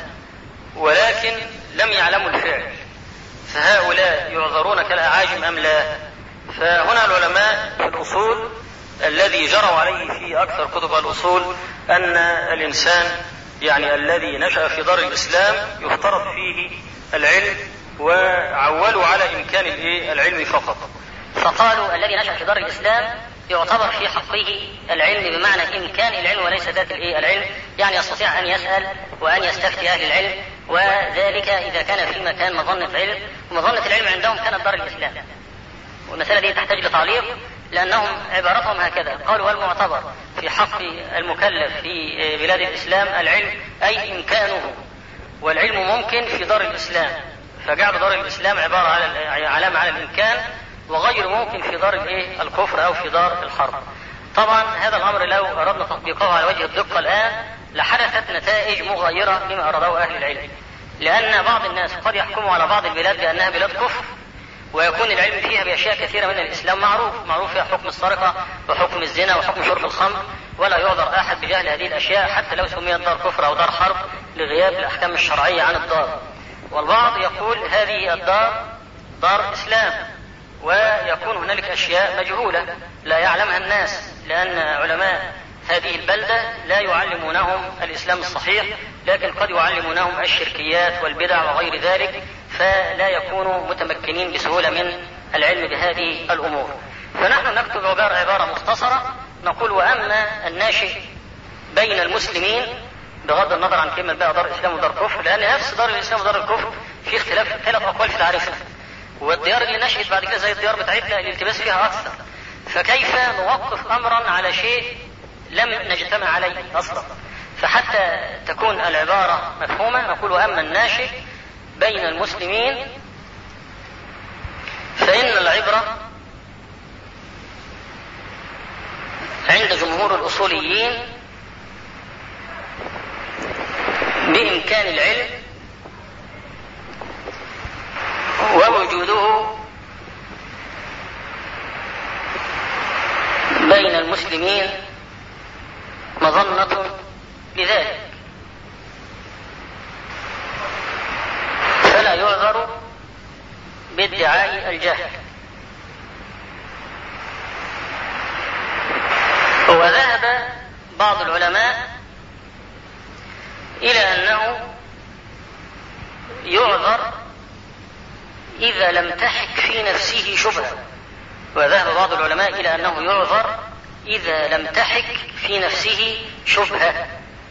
ولكن لم يعلموا الفعل، فهؤلاء يعذرون كالأعاجم أم لا؟ فهنا العلماء في الأصول الذي جروا عليه في أكثر كتب الأصول أن الإنسان يعني الذي نشأ في دار الإسلام يفترض فيه العلم، وعولوا على إمكان العلم فقط. فقالوا الذي نشأ في دار الإسلام يعتبر في حقه العلم بمعنى إمكان العلم وليس ذات العلم، يعني يستطيع أن يسأل وأن يستفتي أهل العلم، وذلك إذا كان في مكان مظنة علم، ومظنة العلم عندهم كانت دار الإسلام. والمسألة دي تحتاج لتعليق لأنهم عبارتهم هكذا قالوا والمعتبر في حق المكلف في بلاد الإسلام العلم أي إمكانه، والعلم ممكن في دار الإسلام، فجعل دار الإسلام عبارة على علامة على الإمكان، وغير ممكن في دار الكفر أو في دار الحرب. طبعا هذا الأمر لو أردنا تطبيقه على وجه الدقة الآن لحدثت نتائج مغايرة لما أراده أهل العلم، لأن بعض الناس قد يحكموا على بعض البلاد بأنها بلاد كفر ويكون العلم فيها بأشياء كثيرة من الإسلام معروف معروف فيها حكم السرقة وحكم الزنا وحكم شرب الخمر، ولا يعذر أحد بجهل هذه الأشياء حتى لو سميت دار كفر أو دار حرب لغياب الأحكام الشرعية عن الدار. والبعض يقول هذه الدار دار إسلام، ويكون هنالك أشياء مجهولة لا يعلمها الناس، لأن علماء هذه البلدة لا يعلمونهم الإسلام الصحيح، لكن قد يعلمونهم الشركيات والبدع وغير ذلك، فلا يكونوا متمكنين بسهولة من العلم بهذه الأمور. فنحن نكتب عبارة مختصرة نقول وأما الناشئ بين المسلمين، بغض النظر عن كلمة بقى دار إسلام ودار كفر، لأن نفس دار الإسلام ودار الكفر في اختلاف ثلاث أقوال في تعريفها، والديار اللي نشأت بعد كده زي الديار بتاعتنا الالتباس فيها أكثر، فكيف نوقف أمرا على شيء لم نجتمع عليه أصلا؟ فحتى تكون العبارة مفهومة نقول وأما الناشئ بين المسلمين فإن العبرة عند جمهور الأصوليين بإمكان العلم ووجوده بين المسلمين مظنة بذلك، فلا يعذر بادعاء الجهل. وذهب بعض العلماء إلى أنه يعذر إذا لم تحك في نفسه شبهة. وذهب بعض العلماء إلى أنه يعذر إذا لم تحك في نفسه شبهة.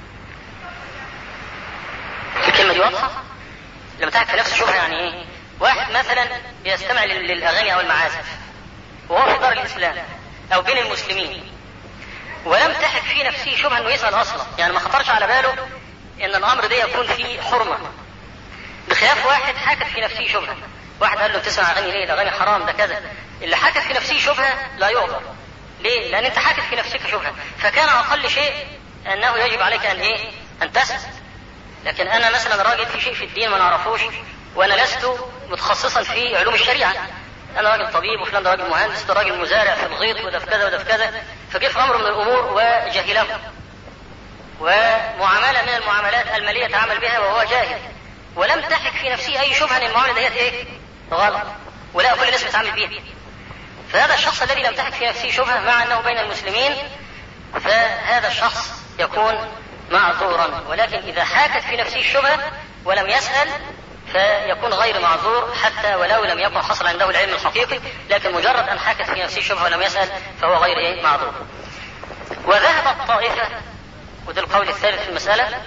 الكلمة دي واضحة؟ لم تحك في نفسه شبهة يعني إيه؟ واحد مثلا بيستمع للأغاني أو المعازف وهو في دار الإسلام أو بين المسلمين، ولم تحك في نفسه شبهة أنه يسأل أصلا، يعني ما خطرش على باله أن الأمر ده يكون فيه حرمة، بخلاف واحد حكت في نفسه شبهة. واحد قال له تسمع أغاني ليه؟ الأغاني حرام، ده كذا. اللي حكت في نفسه شبهة لا يعذر. ليه؟ لأن أنت حكت في نفسك شبهة، فكان أقل شيء أنه يجب عليك أن إيه؟ أن تسأل. لكن أنا مثلا راجل في شيء في الدين ما نعرفوش، وأنا لست متخصصا في علوم الشريعة، أنا راجل طبيب وفلان ده راجل مهندس، ده راجل مزارع في الغيط، وده في كذا وده في كذا، فجاء في أمر من الأمور وجهله، ومعاملة من المعاملات المالية تعامل بها وهو جاهل، ولم تحك في نفسه أي شبهة أن المعاملة ديت إيه؟ غلط، ولا كل الناس بتعامل بيها. فهذا الشخص الذي لم تحك في نفسه شبهة مع أنه بين المسلمين، فهذا الشخص يكون معذورا. ولكن إذا حاكت في نفسه الشبهة ولم يسأل فيكون غير معذور، حتى ولو لم يكن حصل عنده العلم الحقيقي، لكن مجرد أن حاكت في نفسه الشبهة ولم يسأل فهو غير إيه؟ معذور. وذهب الطائفة، وده القول الثالث في المسألة،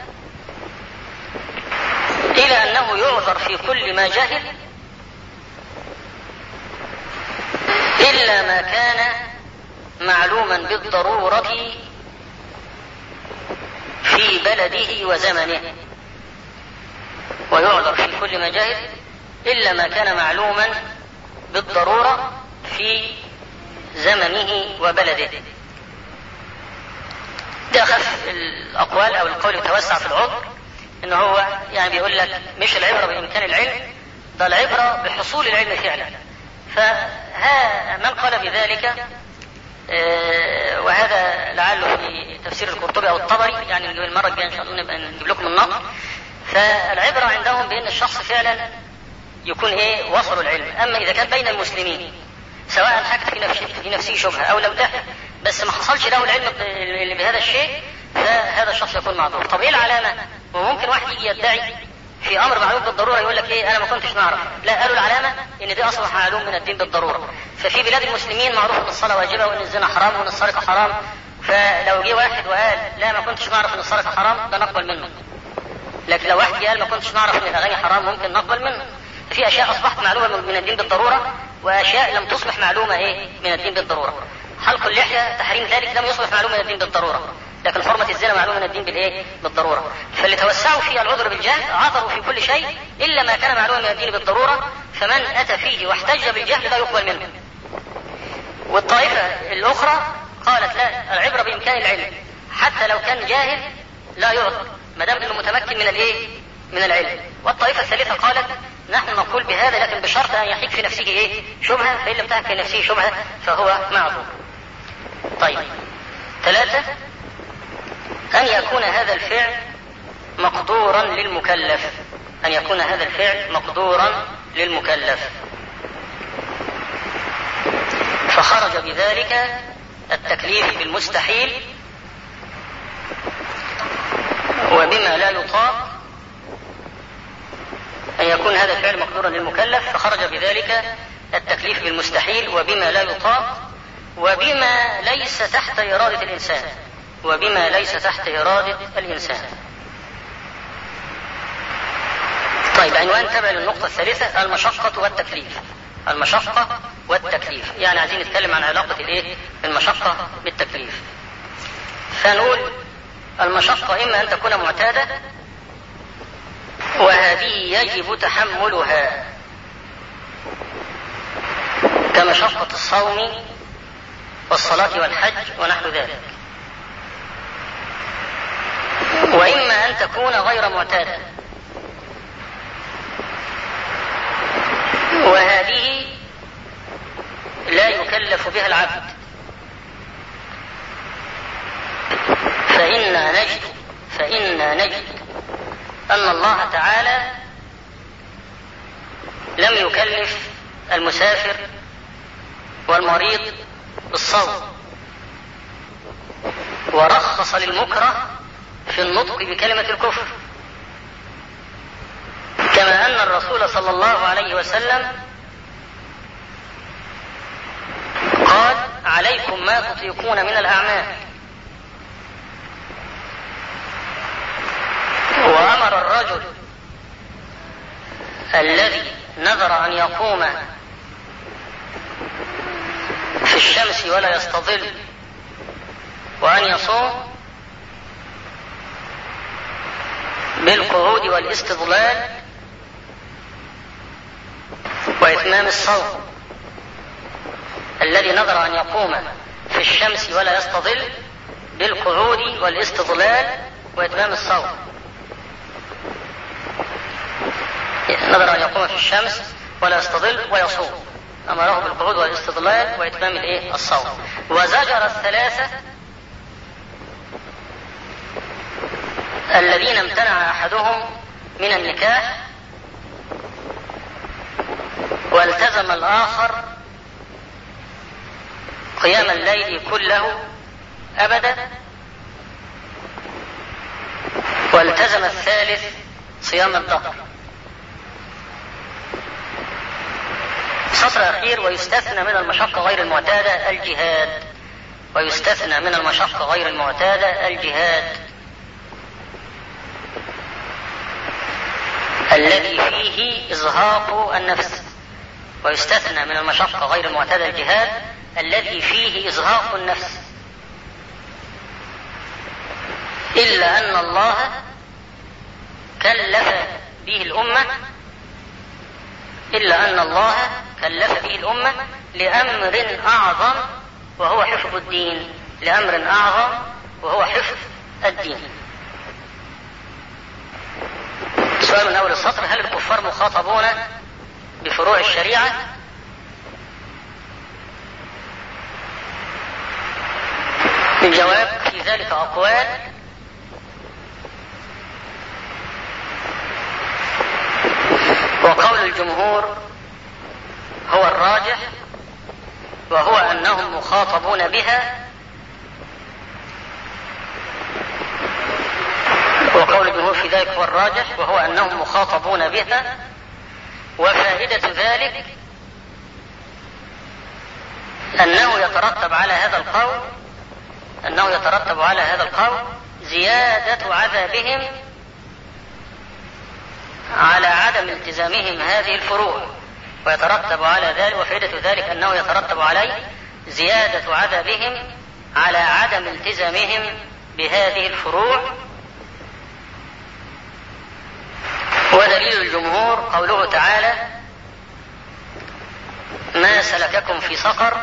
إلى أنه يعذر في كل ما جهل إلا ما كان معلوما بالضرورة في بلده وزمنه. ويعذر في كل ما جهل إلا ما كان معلوما بالضرورة في زمنه وبلده. ده أخف الأقوال، أو القول يتوسع في العذر، إنه هو يعني بيقول لك مش العبرة بإمكان العلم، ده العبرة بحصول العلم فعلا. فها من قال بذلك، وهذا لعله في تفسير القرطبي أو الطبري، يعني المرة الجاية إن شاء الله نبقى نجيب لكم النقل. فالعبرة عندهم بأن الشخص فعلا يكون إيه؟ وصلوا العلم. أما إذا كان بين المسلمين سواء حكت في نفسه في نفسه شبهة أو لم تحك، بس ما حصلش له العلم اللي بهذا الشيء، فهذا الشخص يكون معذور. طب إيه العلامة؟ وممكن واحد يجي يدعي في أمر معلوم بالضرورة يقول لك إيه؟ أنا ما كنتش نعرف. لا، قالوا العلامة إن دي أصبح معلوم من الدين بالضرورة. ففي بلاد المسلمين معروف إن الصلاة واجبة وإن الزنا حرام وإن السرقة حرام، فلو جه واحد وقال لا ما كنتش نعرف إن السرقة حرام، ده نقبل منه. لكن لو واحد قال ما كنتش نعرف إن الأغاني حرام، ممكن نقبل منه. ففي أشياء أصبحت معلومة من الدين بالضرورة، وأشياء لم تصبح معلومة إيه؟ من الدين بالضرورة. حلق اللحية تحريم ذلك لم يصبح معلوم من الدين بالضرورة، لكن حرمة الزنا معلوم من الدين بالإيه؟ بالضرورة. فاللي توسعوا في العذر بالجهل عذروا في كل شيء إلا ما كان معلوم من الدين بالضرورة، فمن أتى فيه واحتج بالجهل لا يقبل منه. والطائفة الأخرى قالت لا، العبرة بإمكان العلم، حتى لو كان جاهل لا يعذر ما دام انه متمكن من الايه؟ من العلم. والطائفة الثالثة قالت نحن نقول بهذا لكن بشرط ان يحيك في نفسه ايه؟ شبهة، فإن لم تحك في نفسه شبهة فهو معذور. طيب، ثلاثة، أن يكون هذا الفعل مقدورا للمكلف، أن يكون هذا الفعل مقدورا للمكلف، فخرج بذلك التكليف بالمستحيل وبما لا يطاق. أن يكون هذا الفعل مقدورا للمكلف فخرج بذلك التكليف بالمستحيل وبما لا يطاق وبما ليس تحت إرادة الإنسان، وبما ليس تحت إرادة الإنسان. طيب، عنوان تبع للنقطة الثالثة، المشقة والتكليف. المشقة والتكليف، يعني عايزين نتكلم عن علاقة الايه؟ المشقة بالتكليف. فنقول المشقة إما أن تكون معتادة، وهذه يجب تحملها كمشقة الصوم والصلاة والحج ونحو ذلك، وإما أن تكون غير معتادة، وهذه لا يكلف بها العبد، فإنا نجد فإنا نجد أن الله تعالى لم يكلف المسافر والمريض بالصوم، ورخص للمكره في النطق بكلمة الكفر، كما أن الرسول صلى الله عليه وسلم قال: عليكم ما تطيقون من الأعمال. وأمر الرجل الذي نذر أن يقوم في الشمس ولا يستظل وأن يصوم بالقعود والاستظلال وإتمام الصوم. الذي نذر أن يقوم في الشمس ولا يستظل بالقعود والاستظلال وإتمام الصوم، نذر أن يقوم في الشمس ولا يستظل ويصوم، أمره بالقعود والاستظلال وإتمام الإيه؟ الصوم. وزجر الثلاثة الذين امتنع أحدهم من النكاح والتزم الآخر قيام الليل كله أبدا، والتزم الثالث صيام الدهر. السطر الأخير: ويستثنى من المشقة غير المعتادة الجهاد. ويستثنى من المشقة غير المعتادة الجهاد الذي فيه إزهاق النفس. ويستثنى من المشقة غير المعتادة الجهاد الذي فيه إزهاق النفس، إلا أن الله كلف به الأمة إلا أن الله كلف به الأمة لأمر أعظم وهو حفظ الدين لأمر أعظم وهو حفظ الدين. سؤال من أول السطر: هل الكفار مخاطبون بفروع الشريعة؟ الجواب: في ذلك أقوال، وقول الجمهور هو الراجح، وهو أنهم مخاطبون بها. وقول الجمهور في ذلك هو الراجح وهو أنهم مخاطبون بها. وفائدة ذلك أنه يترتب على هذا القول أنه يترتب على هذا القول زيادة عذابهم على عدم التزامهم هذه الفروع. ويترتب على ذلك وفائدة ذلك أنه يترتب عليه زيادة عذابهم على عدم التزامهم بهذه الفروع. ودليل الجمهور قوله تعالى: ما سلككم في سقر،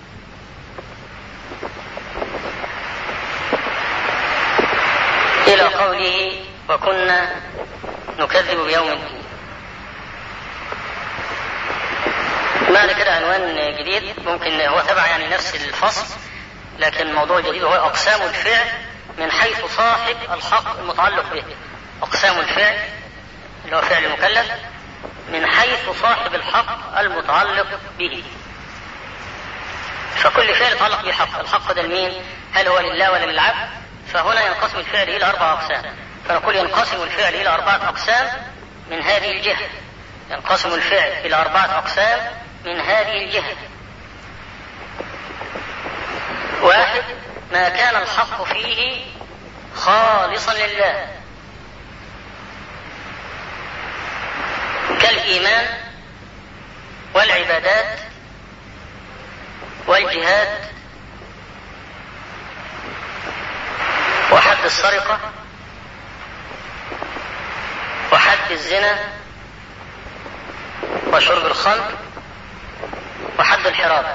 إلى قوله: وكنا نكذب بيوم الدين. بعد كده عنوان جديد ممكن هو تبع يعني نفس الفصل، لكن موضوع جديد وهو أقسام الفعل من حيث صاحب الحق المتعلق به. أقسام الفعل اللي هو فعل المكلف من حيث صاحب الحق المتعلق به. فكل فعل يتعلق بحق، الحق ده لمين؟ هل هو لله ولا للعبد؟ فهنا ينقسم الفعل إلى أربع أقسام. فنقول ينقسم الفعل إلى أربعة أقسام من هذه الجهة. ينقسم الفعل إلى أربعة أقسام من هذه الجهة. واحد: ما كان الحق فيه خالصا لله، كالإيمان والعبادات والجهاد وحد السرقة وحد الزنا وشرب الخمر وحد الحرابة.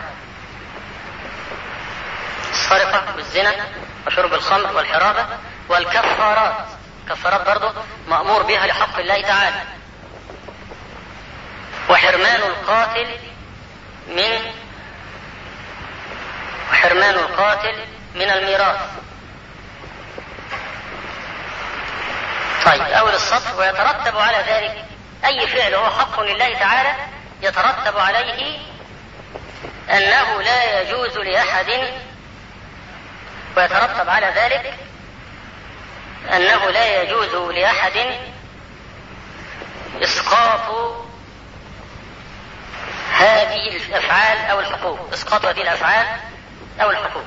السرقة والزنا وشرب الخمر والحرابة والكفارات. كفارات برضو مأمور بها لحق الله تعالى. وحرمان القاتل من وحرمان القاتل من الميراث. طيب أول السطر: ويترتب على ذلك أي فعل هو حق لله تعالى يترتب عليه أنه لا يجوز لأحد ويترتب على ذلك أنه لا يجوز لأحد إسقاط هذه الأفعال أو الحقوق إسقاط هذه الأفعال أو الحقوق،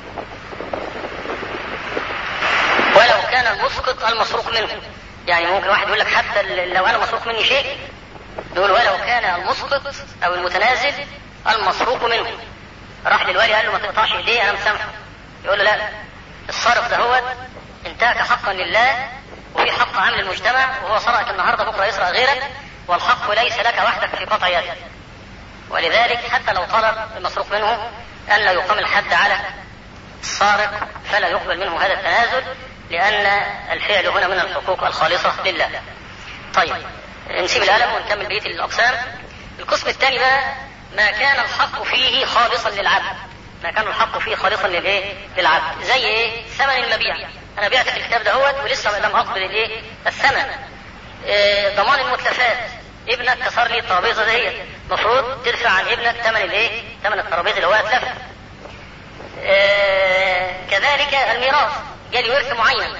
ولو كان المسقط المسروق منه. يعني ممكن واحد يقول لك حتى لو أنا مسروق مني شيء، يقول ولو كان المسقط أو المتنازل المسروق منه. راح للوالي قال له ما تقطعش إيديه أنا مسامحه، يقول له لا، الصارف ده هو انتهك حقا لله وفي حق عام للمجتمع، وهو سرقك النهارده بكره يسرق غيرك، والحق ليس لك وحدك في قطع يدك. ولذلك حتى لو طلب المسروق منه أن لا يقام الحد على السارق فلا يقبل منه هذا التنازل، لأن الفعل هنا من الحقوق الخالصة لله. طيب نسيب القلم ونكمل بقية الأقسام. القسم الثاني بقى ما كان الحق فيه خالصا للعبد. ما كان الحق فيه خالصا للايه؟ للعبد. زي ايه؟ ثمن المبيع. انا بعت في الكتاب دهوت ولسه لم اقبل الايه؟ الثمن. إيه ضمان المتلفات. ابنك كسر لي الترابيزه دهيت، المفروض تدفع عن ابنك ثمن الايه؟ ثمن الترابيزه اللي هو اتلف. إيه كذلك الميراث، جالي ورث معين،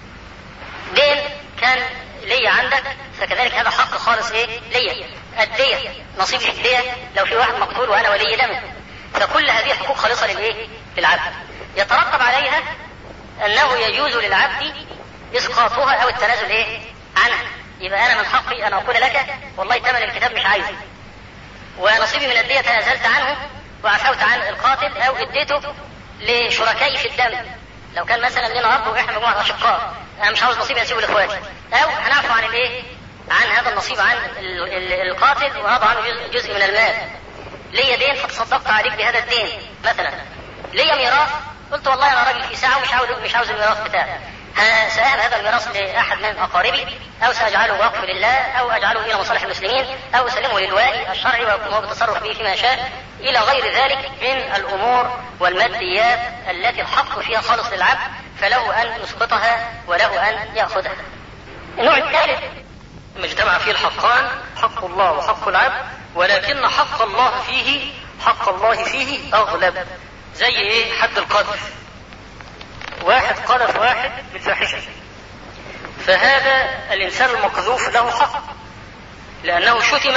دين كان ليا عندك، فكذلك هذا حق خالص ايه؟ ليا. الدية، نصيبي في الدية لو في واحد مقتول وانا ولي دمه. فكل هذه حقوق خالصة للايه؟ للعبد. يترتب عليها انه يجوز للعبد اسقاطها او التنازل ايه؟ عنها. يبقى انا من حقي ان اقول لك والله ثمن الكتاب مش عايزه، ونصيبي من الدية تنازلت عنه وعفوت عن القاتل او اديته لشركائي في الدم. لو كان مثلا لنا اب واحنا مجموعة اشقاء، انا مش عاوز نصيبي اسيبه لاخواتي، او هنعفو عن الايه؟ عن هذا النصيب عن القاتل وهذا عنه جزء من المال. ليا دين فتصدقت عليك بهذا الدين مثلا. ليا ميراث، قلت والله انا راجل في ساعه ومش عاوز مش عاوز الميراث بتاعي، سأهب هذا الميراث لاحد من اقاربي، او ساجعله وقف لله، او اجعله الى مصالح المسلمين، او اسلمه للوالي الشرعي وهو بالتصرف به فيما شاء، الى غير ذلك من الامور والماديات التي الحق فيها خالص للعبد، فله ان يسقطها وله ان ياخذها. النوع الثالث ما اجتمع فيه الحقان، حق الله وحق العبد، ولكن حق الله فيه حق الله فيه أغلب. زي ايه؟ حد القذف. واحد قذف واحد بالفاحشة، فهذا الإنسان المقذوف له حق، لأنه شتم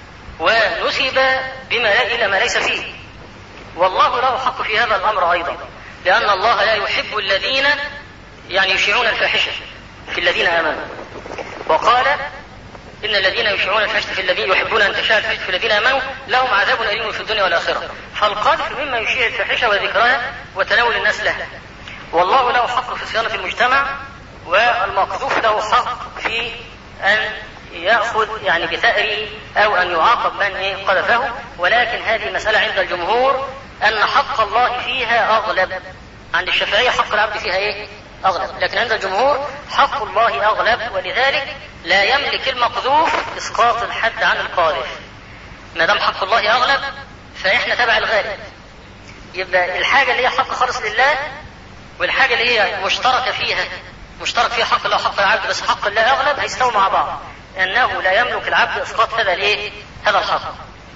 ونسب بما إلى ما ليس فيه، والله له حق في هذا الأمر أيضا، لأن الله لا يحب الذين يعني يشيعون الفاحشة في الذين آمنوا. وقال إن الذين يشيعون الفاحشة في الذين يحبون أن تشاع الفاحشة في الذين آمنوا لهم عذاب أليم في الدنيا والآخرة. فالقذف مما يشيع الفاحشة وذكرها وتناول الناس لها، والله له حق في صيانة المجتمع، والمقذوف له حق في أن يأخذ يعني بثأره أو أن يعاقب من قذفه. ولكن هذه مسألة عند الجمهور أن حق الله فيها أغلب. عند الشافعية حق العبد فيها إيه؟ أغلب، لكن عند الجمهور حق الله أغلب، ولذلك لا يملك المقذوف إسقاط الحد عن القاذف. ما دام حق الله أغلب فإحنا تبع الغالب. يبقى الحاجة اللي هي حق خالص لله والحاجة اللي هي مشتركة فيها مشترك فيها حق الله وحق العبد بس حق الله أغلب هيستووا مع بعض، أنه لا يملك العبد إسقاط هذا الإيه؟ هذا الحق.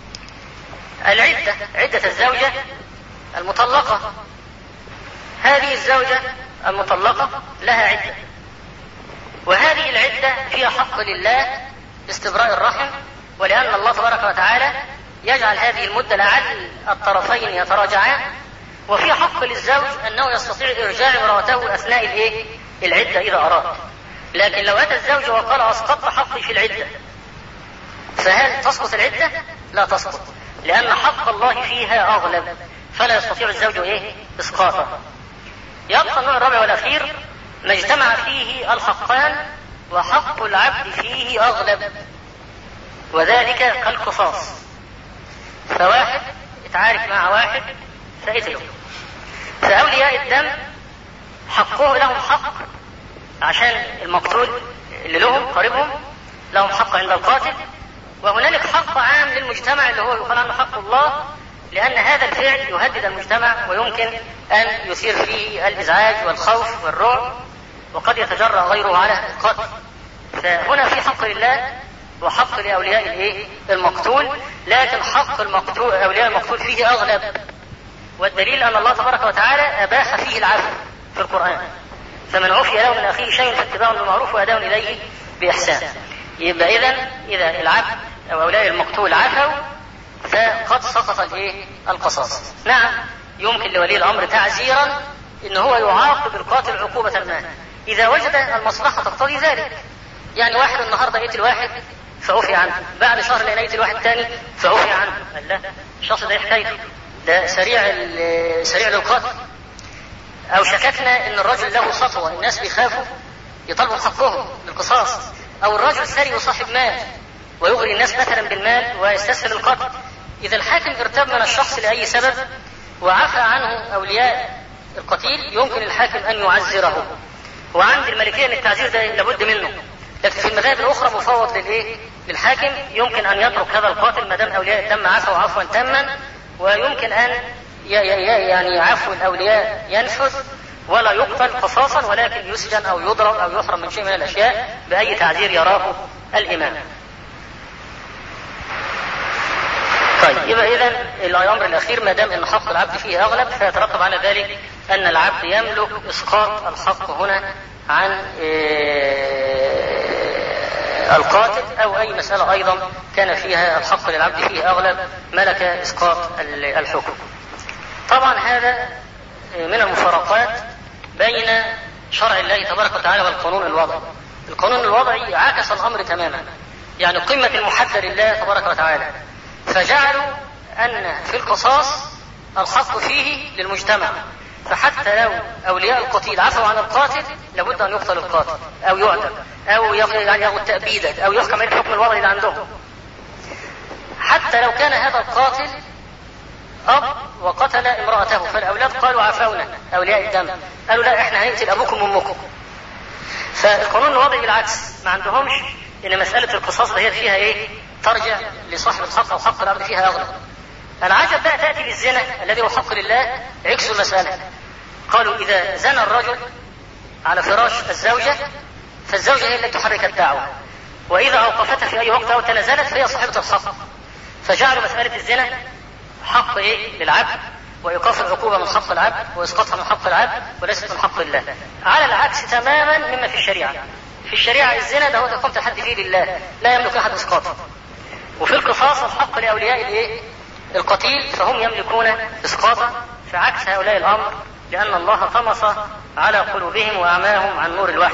العدة، عدة الزوجة المطلقة، هذه الزوجة المطلقة لها عدة، وهذه العدة فيها حق لله باستبراء الرحم، ولأن الله تبارك وتعالى يجعل هذه المدة لعل الطرفين يتراجعان، وفي حق للزوج أنه يستطيع إرجاع امرأته أثناء الإيه؟ العدة إذا أراد. لكن لو أتى الزوج وقال أسقطت حقي في العدة، فهل تسقط العدة؟ لا تسقط، لأن حق الله فيها أغلب، فلا يستطيع الزوج إيه؟ إسقاطها. يبقى النوع الرابع والأخير ما اجتمع فيه الحقان وحق العبد فيه أغلب، وذلك كالقصاص. فواحد اتعارك مع واحد فقتله، فأولياء الدم حقه لهم حق عشان المقتول اللي لهم قريبهم لهم حق عند القاتل، وهنالك حق عام للمجتمع اللي هو يقال عنه حق الله، لأن هذا الفعل يهدد المجتمع ويمكن أن يثير فيه الإزعاج والخوف والرعب، وقد يتجرأ غيره على القتل. فهنا في حق لله وحق لأولياء الإيه؟ المقتول، لكن حق المقتول أولياء المقتول فيه أغلب، والدليل أن الله تبارك وتعالى أباح فيه العفو في القرآن. فمن عفي له من أخيه شيء فاتباع بالمعروف وأداء إليه بإحسان. يبقى إذن إذا العبد أو أولياء المقتول عفوا فقد سقط الإيه؟ القصاص. نعم يمكن لولي الأمر تعزيرا إن هو يعاقب القاتل عقوبة ما إذا وجد المصلحة تقتضي ذلك. يعني واحد النهارده يقتل واحد فعفي عنه، بعد شهر لقينا يقتل واحد تاني فعفي عنه. قال لا، الشخص ده حكايته ده سريع سريع للقتل. أو شككنا إن الرجل له سطوة، الناس بيخافوا يطلبوا حقهم بالقصاص، أو الرجل ثري وصاحب مال ويغري الناس مثلا بالمال ويستسهل القتل. إذا الحاكم ارتاب من الشخص لأي سبب وعفى عنه أولياء القتيل يمكن الحاكم أن يعزره. وعند الملكية أن التعزير ده لابد منه، لكن في المذاهب الأخرى مفوض للإيه؟ للحاكم، يمكن أن يترك هذا القاتل ما دام أولياء الدم عفوا عفوا تاما، ويمكن أن يعني عفو الأولياء ينفذ ولا يقتل قصاصا، ولكن يسجن أو يضرب أو يحرم من شيء من الأشياء بأي تعزير يراه الإمام. طيب يبقى إذن الأمر الأخير ما دام أن حق العبد فيه أغلب فيترتب على ذلك أن العبد يملك إسقاط الحق هنا عن القاتل، أو أي مسألة أيضا كان فيها الحق للعبد فيه أغلب ملك إسقاط الحكم. طبعا هذا من المفارقات بين شرع الله تبارك وتعالى والقانون الوضعي. القانون الوضعي عكس الأمر تماما، يعني قمة المحدة لله تبارك وتعالى، فجعلوا أن في القصاص الحق فيه للمجتمع، فحتى لو أولياء القتيل عفوا عن القاتل لابد أن يقتل القاتل أو يعدم أو يعني ياخذ تأبيدا أو يحكم الحكم الوضعي اللي عندهم. حتى لو كان هذا القاتل أب وقتل امرأته فالأولاد قالوا عفونا أولياء الدم، قالوا لا إحنا هنقتل أبوكم وأمكم. فالقانون الوضعي بالعكس، ما عندهمش إن مسألة القصاص هي فيها إيه؟ ترجع لصاحب الحق أو حق العبد فيها أغلب. العجب بقى تأتي للزنا الذي هو حق لله، عكسوا المسألة. قالوا إذا زنى الرجل على فراش الزوجة فالزوجة هي التي تحرك الدعوة، وإذا أوقفتها في أي وقت أو تنازلت فهي صاحبة الحق. فجعلوا مسألة الزنا حق إيه؟ للعبد، وإيقاف العقوبة من حق العبد وإسقاطها من حق العبد وليست من حق الله، على العكس تماما مما في الشريعة. في الشريعة الزنا ده هو إقامة الحد فيه لله، لا يملك أحد إسقاطه. وفي القصاص الحق لأولياء الإيه؟ القتيل، فهم يملكون إسقاطه، فعكس هؤلاء الأمر لأن الله طمس على قلوبهم وأعماهم عن نور الوحي.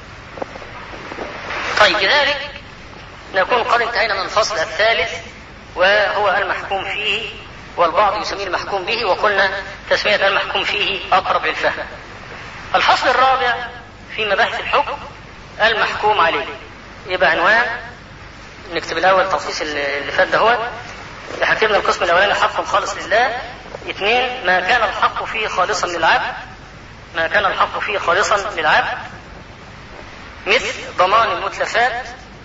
طيب بذلك نكون قد انتهينا من الفصل الثالث وهو المحكوم فيه، والبعض يسميه المحكوم به، وقلنا تسمية المحكوم فيه أقرب للفهم. الفصل الرابع في مباحث الحكم المحكوم عليه. يبقى عنوان، نكتب الأول تلخيص اللي فات ده، هو حكمنا القسم الأولاني حق خالص لله. اثنين، ما كان الحق فيه خالصا للعبد، ما كان الحق فيه خالصا للعبد مثل ضمان المتلفات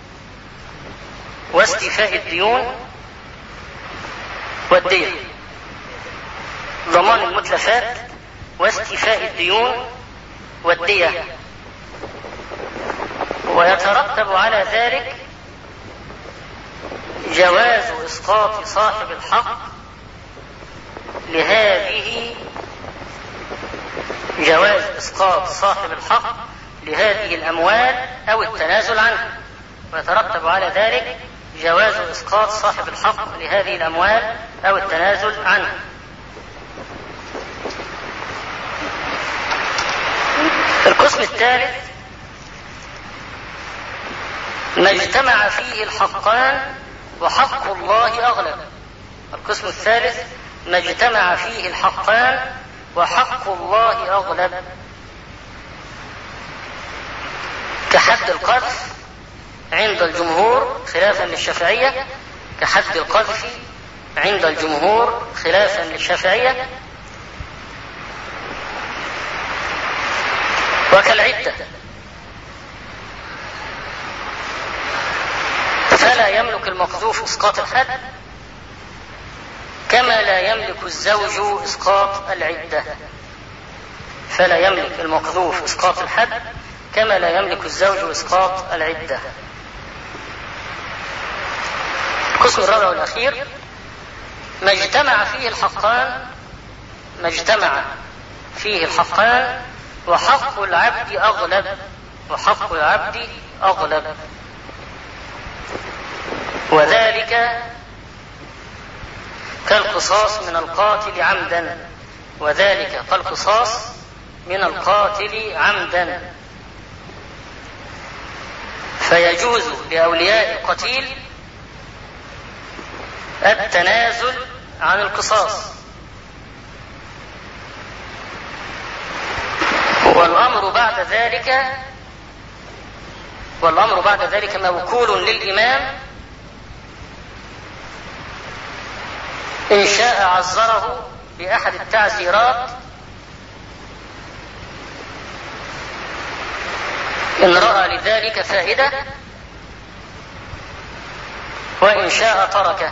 واستيفاء الديون والدية. ضمان المتلفات واستيفاء الديون والدية، ويترتب على ذلك جواز إسقاط صاحب الحق لهذه جواز إسقاط صاحب الحق لهذه الأموال أو التنازل عنها. ويترتب على ذلك جواز إسقاط صاحب الحق لهذه الأموال أو التنازل عنها. القسم الثالث ما اجتمع فيه الحقان وحق الله أغلب. القسم الثالث ما اجتمع فيه الحقان وحق الله أغلب، كحد القذف عند الجمهور خلافا للشافعية، كحد القذف عند الجمهور خلافا للشافعية، وكالعدة. فلا يملك المقذوف إسقاط الحد كما لا يملك الزوج إسقاط العدة. فلا يملك المقذوف إسقاط الحد كما لا يملك الزوج إسقاط العدة. القسم الرابع والأخير: ما اجتمع فيه الحقان ما اجتمع فيه الحقان وحق العبد أغلب وحق العبد أغلب وذلك كالقصاص من القاتل عمدا وذلك كالقصاص من القاتل عمدا فيجوز لأولياء القتيل التنازل عن القصاص، والأمر بعد ذلك والأمر بعد ذلك موكول للإمام إن شاء عزره بأحد التعزيرات إن رأى لذلك فائدة، وإن شاء تركه،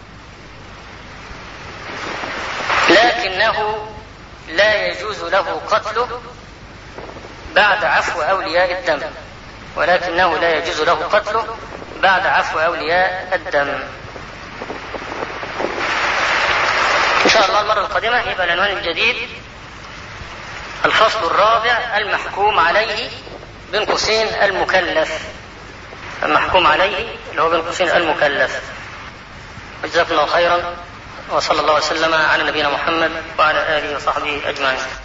لكنه لا يجوز له قتله بعد عفو أولياء الدم ولكنه لا يجوز له قتله بعد عفو أولياء الدم. إن شاء الله المرة القادمة يبقى العنوان الجديد الفصل الرابع: المحكوم عليه بين قوسين المكلف. المحكوم عليه اللي هو بين قوسين المكلف. جزاكم الله خيرا، وصلى الله وسلم على نبينا محمد وعلى آله وصحبه أجمعين.